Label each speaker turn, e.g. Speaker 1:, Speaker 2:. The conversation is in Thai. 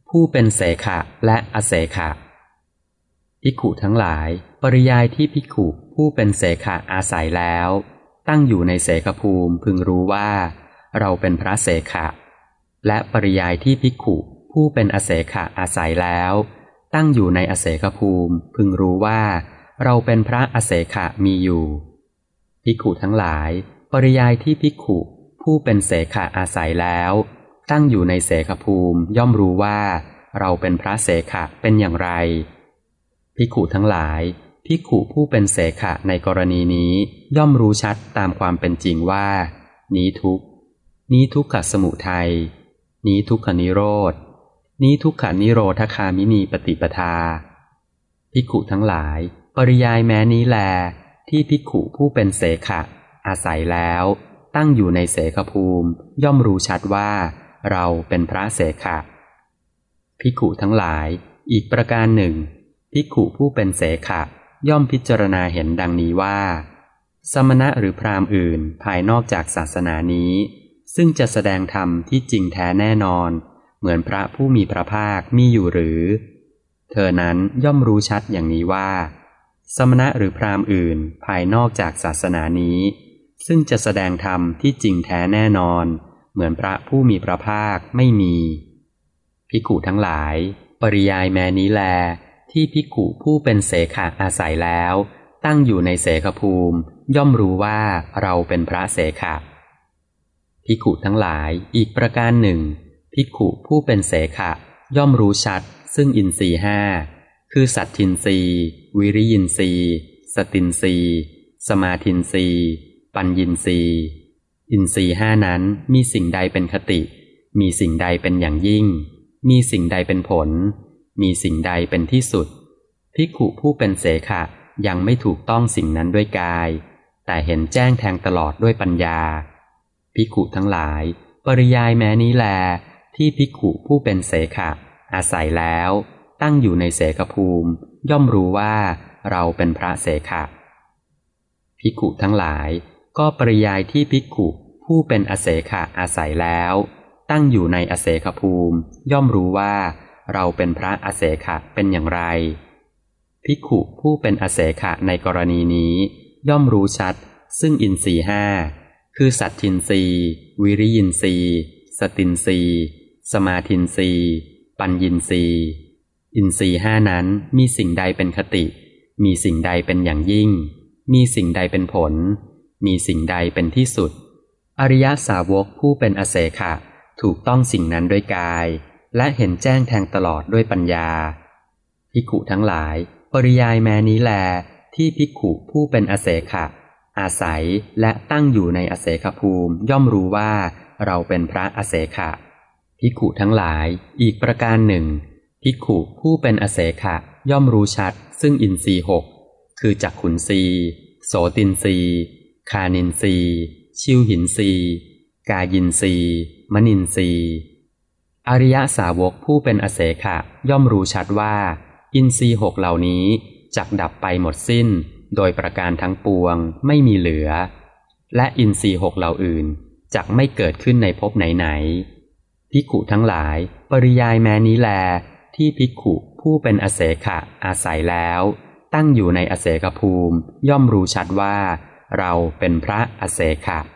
Speaker 1: ผู้เป็นเสขะและอเสขะภิกขุทั้งหลายปริยายที่ภิกขุผู้เป็นเสขะอาศัยแล้วตั้งอยู่ในเสขภูมิพึงรู้ว่าเราเป็นพระเสขะและปริยายที่ภิกขุผู้เป็นอเสขะอาศัยแล้วตั้งอยู่ในอเสขภูมิพึงรู้ว่าเราเป็นพระอเสขะมีอยู่ภิกขุทั้งหลายปริยายที่ภิกขุผู้เป็นเสขะอาศัยแล้วตั้งอยู่ในเสขภูมิย่อมรู้ว่าเราเป็นพระเสขะเป็นอย่างไรภิกขุทั้งหลายภิกขุผู้เป็นเสขะในกรณีนี้ย่อมรู้ชัดตามความเป็นจริงว่านี้ทุกข์นี้ทุกขสมุทัยนี้ทุกขนิโรธนี้ทุกขนิโรธคามินีปฏิปทาภิกขุทั้งหลายปริยายแม้นี้แลที่ภิกขุผู้เป็นเสขะอาศัยแล้วตั้งอยู่ในเสขภูมิย่อมรู้ชัดว่าเราเป็นพระเสขะภิกขุทั้งหลายอีกประการหนึ่งภิกขุผู้เป็นเสขะย่อมพิจารณาเห็นดังนี้ว่าสมณะหรือพราหมณ์อื่นภายนอกจากศาสนานี้ซึ่งจะแสดงธรรมที่จริงแท้แน่นอนเหมือนพระผู้มีพระภาคมีอยู่หรือเธอนั้นย่อมรู้ชัดอย่างนี้ว่าสมณะหรือพราหมณ์อื่นภายนอกจากศาสนานี้ซึ่งจะแสดงธรรมที่จริงแท้แน่นอนเหมือนพระผู้มีพระภาคไม่มีภิกขุทั้งหลายปริยายแม้นี้แลที่ภิกขุผู้เป็นเสขะอาศัยแล้วตั้งอยู่ในเสขภูมิย่อมรู้ว่าเราเป็นพระเสขะภิกขุทั้งหลายอีกประการหนึ่งภิกขุผู้เป็นเสขะย่อมรู้ชัดซึ่งอินทรีย์ห้าคือสัตทินทรีย์วิริยินทรีย์สตินทรีย์สมาทินทรีย์ปัญญินทรีย์อินทรีย์ห้านั้นมีสิ่งใดเป็นคติมีสิ่งใดเป็นอย่างยิ่งมีสิ่งใดเป็นผลมีสิ่งใดเป็นที่สุดภิกขุผู้เป็นเสขะยังไม่ถูกต้องสิ่งนั้นด้วยกายแต่เห็นแจ้งแทงตลอดด้วยปัญญาภิกขุทั้งหลายปริยายแม้นี้แลที่ภิกขุผู้เป็นเสขะอาศัยแล้วตั้งอยู่ในเสขภูมิย่อมรู้ว่าเราเป็นพระเสขะภิกขุทั้งหลายก็ปริยายที่ภิกขุผู้เป็นอเสขะอาศัยแล้วตั้งอยู่ในอเสขภูมิย่อมรู้ว่าเราเป็นพระอเสขะเป็นอย่างไรภิกขุผู้เป็นอเสขะในกรณีนี้ย่อมรู้ชัดซึ่งอินทรีย์ห้าคือสัตทินทรีย์วิริยินทรีย์สตินทรีย์สมาทินทรีย์ปัญญินทรีย์อินทรีย์ห้านั้นมีสิ่งใดเป็นคติมีสิ่งใดเป็นอย่างยิ่งมีสิ่งใดเป็นผลมีสิ่งใดเป็นที่สุดอริยสาวกผู้เป็นอเสขะถูกต้องสิ่งนั้นด้วยกายและเห็นแจ้งแทงตลอดด้วยปัญญาภิกขุทั้งหลายปริยายแม้นี้แลที่ภิกขุผู้เป็นอเสขะอาศัยและตั้งอยู่ในอเสขภูมิย่อมรู้ว่าเราเป็นพระอเสขะภิกขุทั้งหลายอีกประการหนึ่งภิกขุผู้เป็นอเสขะย่อมรู้ชัดซึ่งอินทรีย์หกคือจักขุนทรีย์โสตินทรีย์คานินทรีย์ชิวหินทรีย์กายินทรีย์มนินทรีย์อริยสาวกผู้เป็นอเสขะย่อมรู้ชัดว่าอินทรีย์หกเหล่านี้จักดับไปหมดสิ้นโดยประการทั้งปวงไม่มีเหลือและอินทรีย์หกเหล่าอื่นจักไม่เกิดขึ้นในภพไหนๆภิกขุทั้งหลายปริยายแม้นี้แลที่ภิกขุผู้เป็นอเสขะอาศัยแล้วตั้งอยู่ในอเสขภูมิย่อมรู้ชัดว่าเราเป็นพระอเสขะ